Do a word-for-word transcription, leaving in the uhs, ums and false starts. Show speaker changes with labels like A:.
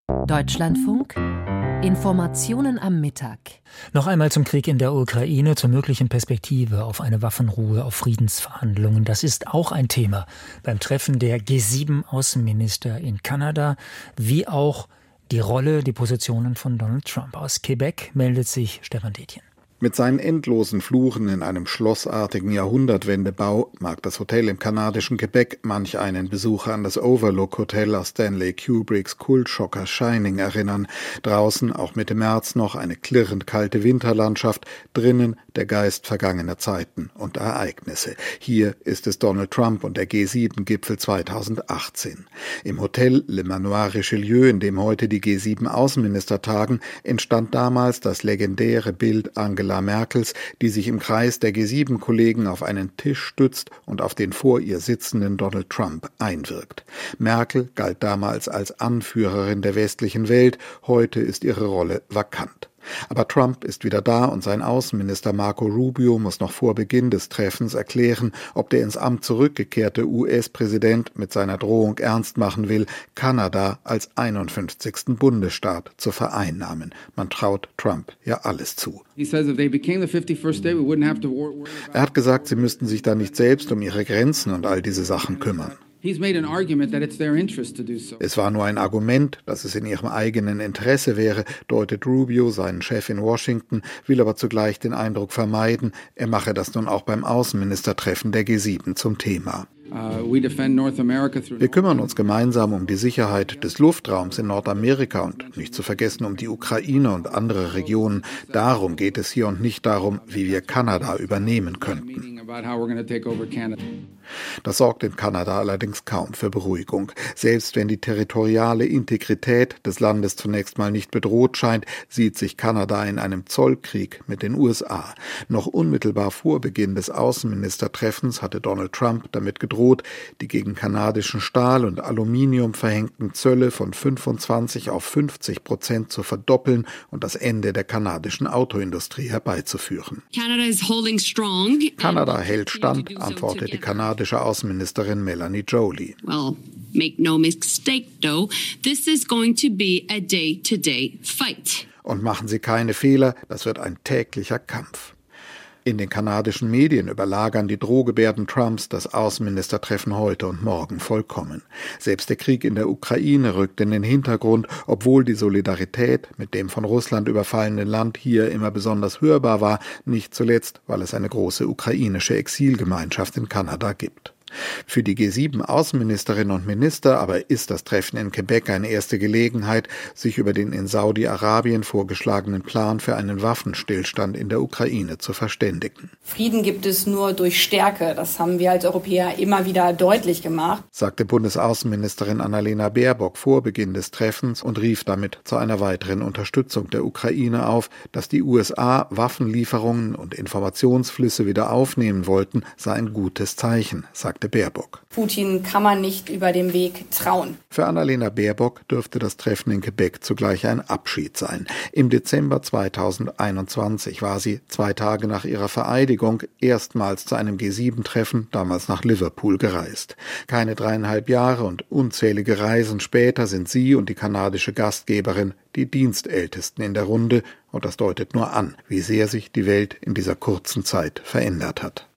A: Deutschlandfunk Informationen am Mittag.
B: Noch einmal zum Krieg in der Ukraine, zur möglichen Perspektive auf eine Waffenruhe, auf Friedensverhandlungen. Das ist auch ein Thema beim Treffen der G sieben Außenminister in Kanada, wie auch die Rolle, die Positionen von Donald Trump. Aus Quebec meldet sich Stefan Detjen.
C: Mit seinen endlosen Fluren in einem schlossartigen Jahrhundertwendebau mag das Hotel im kanadischen Quebec manch einen Besucher an das Overlook Hotel aus Stanley Kubricks Kultschocker Shining erinnern. Draußen, auch Mitte März noch, eine klirrend kalte Winterlandschaft, drinnen der Geist vergangener Zeiten und Ereignisse. Hier ist es Donald Trump und der G sieben Gipfel zweitausendachtzehn. Im Hotel Le Manoir Richelieu, in dem heute die G sieben Außenminister tagen, entstand damals das legendäre Bild Angela Merkels, die sich im Kreis der G sieben Kollegen auf einen Tisch stützt und auf den vor ihr sitzenden Donald Trump einwirkt. Merkel galt damals als Anführerin der westlichen Welt, heute ist ihre Rolle vakant. Aber Trump ist wieder da und sein Außenminister Marco Rubio muss noch vor Beginn des Treffens erklären, ob der ins Amt zurückgekehrte U S-Präsident mit seiner Drohung ernst machen will, Kanada als einundfünfzigsten Bundesstaat zu vereinnahmen. Man traut Trump ja alles zu. Er hat gesagt, sie müssten sich da nicht selbst um ihre Grenzen und all diese Sachen kümmern. Es war nur ein Argument, dass es in ihrem eigenen Interesse wäre, deutet Rubio, seinen Chef in Washington, will aber zugleich den Eindruck vermeiden, er mache das nun auch beim Außenministertreffen der G sieben zum Thema. Wir kümmern uns gemeinsam um die Sicherheit des Luftraums in Nordamerika und nicht zu vergessen um die Ukraine und andere Regionen. Darum geht es hier und nicht darum, wie wir Kanada übernehmen könnten. Das sorgt in Kanada allerdings kaum für Beruhigung. Selbst wenn die territoriale Integrität des Landes zunächst mal nicht bedroht scheint, sieht sich Kanada in einem Zollkrieg mit den U S A. Noch unmittelbar vor Beginn des Außenministertreffens hatte Donald Trump damit gedroht, die gegen kanadischen Stahl und Aluminium verhängten Zölle von fünfundzwanzig auf fünfzig Prozent zu verdoppeln und das Ende der kanadischen Autoindustrie herbeizuführen. Kanada hält stand, antwortet die kanadische Außenministerin Melanie Joly.
D: Well, make no mistake though, this is going to be a day-to-day fight.
C: Und machen Sie keine Fehler, das wird ein täglicher Kampf. In den kanadischen Medien überlagern die Drohgebärden Trumps das Außenministertreffen heute und morgen vollkommen. Selbst der Krieg in der Ukraine rückt in den Hintergrund, obwohl die Solidarität mit dem von Russland überfallenen Land hier immer besonders hörbar war, nicht zuletzt, weil es eine große ukrainische Exilgemeinschaft in Kanada gibt. Für die G sieben Außenministerinnen und Minister aber ist das Treffen in Quebec eine erste Gelegenheit, sich über den in Saudi-Arabien vorgeschlagenen Plan für einen Waffenstillstand in der Ukraine zu verständigen.
E: Frieden gibt es nur durch Stärke. Das haben wir als Europäer immer wieder deutlich gemacht,
C: sagte Bundesaußenministerin Annalena Baerbock vor Beginn des Treffens und rief damit zu einer weiteren Unterstützung der Ukraine auf. Dass die U S A Waffenlieferungen und Informationsflüsse wieder aufnehmen wollten, sei ein gutes Zeichen, sagte Baerbock.
E: Putin kann man nicht über den Weg trauen.
C: Für Annalena Baerbock dürfte das Treffen in Quebec zugleich ein Abschied sein. Im Dezember zweitausendeinundzwanzig war sie, zwei Tage nach ihrer Vereidigung, erstmals zu einem G sieben Treffen, damals nach Liverpool, gereist. Keine dreieinhalb Jahre und unzählige Reisen später sind sie und die kanadische Gastgeberin die Dienstältesten in der Runde, und das deutet nur an, wie sehr sich die Welt in dieser kurzen Zeit verändert hat.